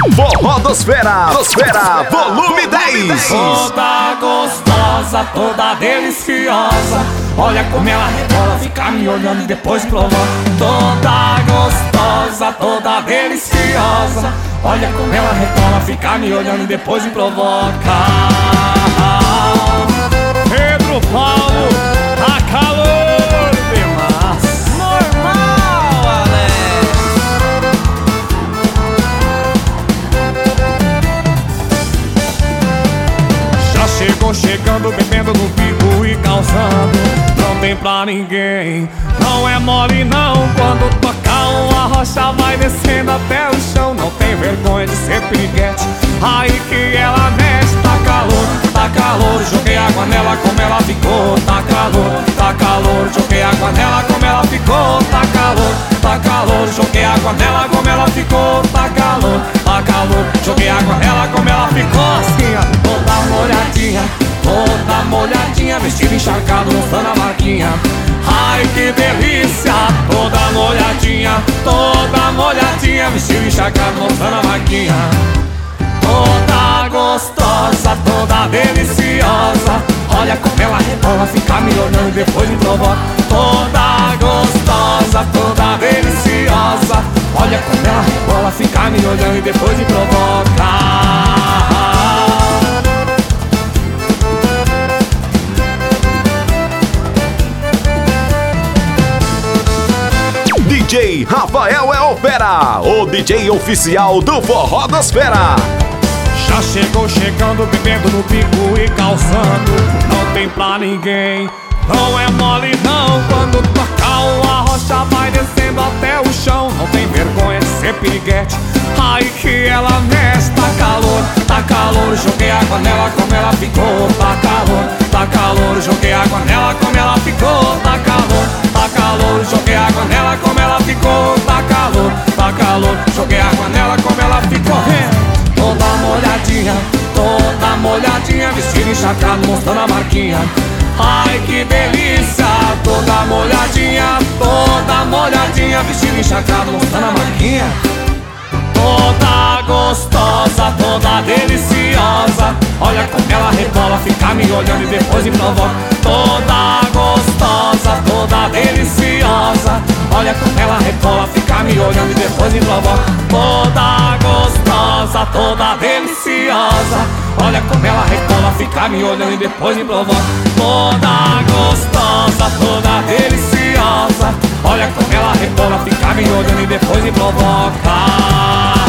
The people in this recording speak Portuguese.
Forrodosfera, volume 10. Toda gostosa, toda deliciosa, olha como ela rebola, fica me olhando e depois provoca. Toda gostosa, toda deliciosa, olha como ela rebola, fica me olhando e depois me provoca. Pedro Paulo, tá calor demais. Normal, Alex. Já chegou chegando, bebendo no pico e causando. Não tem pra ninguém, não é mole não. Quando tocar uma rocha vai descendo até o chão. Não tem vergonha de ser piriguete, aí que ela mexe. Tá calor, joguei água nela como ela ficou. Tá calor, joguei água nela como ela ficou. Tá calor, joguei água nela como ela ficou. Tá calor, joguei água nela como ela ficou. Assim, ó, toda molhadinha, vestido encharcado, mostrando a marquinha. Ai que delícia, toda molhadinha, vestido encharcado, mostrando a marquinha. Toda gostosa, toda deliciosa, olha como ela rebola, fica me olhando e depois me provoca. Toda gostosa, toda deliciosa, olha como ela rebola, fica me olhando e depois me provoca. DJ Rafael é o Fera, o DJ oficial do Forrodosfera. Já chegou chegando, bebendo no pico e calçando. Não tem pra ninguém, não é mole não. Quando tocar uma rocha vai descendo até o chão. Não tem vergonha de ser piriguete, aí que ela mexe. Tá calor, joguei água nela como ela ficou. Tá calor, joguei água nela como ela ficou. Tá calor, joguei água nela como ela ficou. Tá calor, joguei água nela como ela ficou. Toda molhadinha, vestido encharcado, mostrando a marquinha. Ai que delícia, toda molhadinha, vestido encharcado, mostrando a marquinha. Toda gostosa, toda deliciosa, olha como ela rebola, fica me olhando e depois me provoca. Toda gostosa, toda deliciosa, olha como ela rebola, fica me olhando e depois me provoca. Toda gostosa, toda deliciosa, olha como ela rebola, fica me olhando e depois me provoca. Toda gostosa, toda deliciosa, olha como ela rebola, fica me olhando e depois me provoca.